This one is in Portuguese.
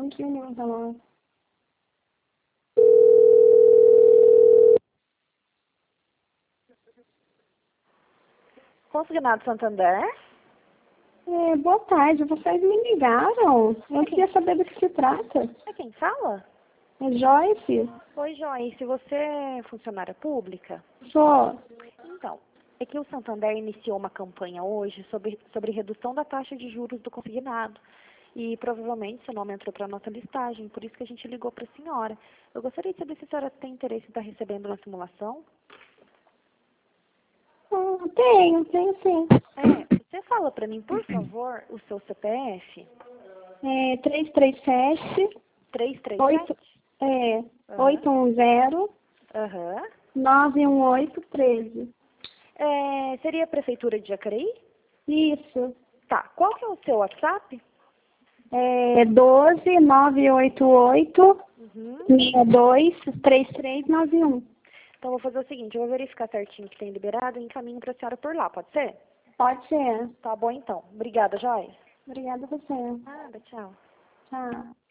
Não tinha não, tá lá. Consignado Santander? Boa tarde, vocês me ligaram. Eu queria saber do que se trata. É quem fala? É Joyce? Oi, Joyce, você é funcionária pública? Sou. Então, é que o Santander iniciou uma campanha hoje sobre redução da taxa de juros do consignado. E provavelmente seu nome entrou para a nossa listagem, por isso que a gente ligou para a senhora. Eu gostaria de saber se a senhora tem interesse em estar recebendo uma simulação. Tenho sim. Você fala para mim, por favor, o seu CPF? 337 337? 810 Aham. 91813. Seria a Prefeitura de Jacareí? Isso. Tá. Qual que é o seu WhatsApp? 12 988 Uhum. 62 3391. Então, eu vou fazer o seguinte, eu vou verificar certinho que tem liberado e encaminho para a senhora por lá, pode ser? Pode ser. Tá bom, então. Obrigada, Joyce. Obrigada a você. Nada, tchau. Tchau.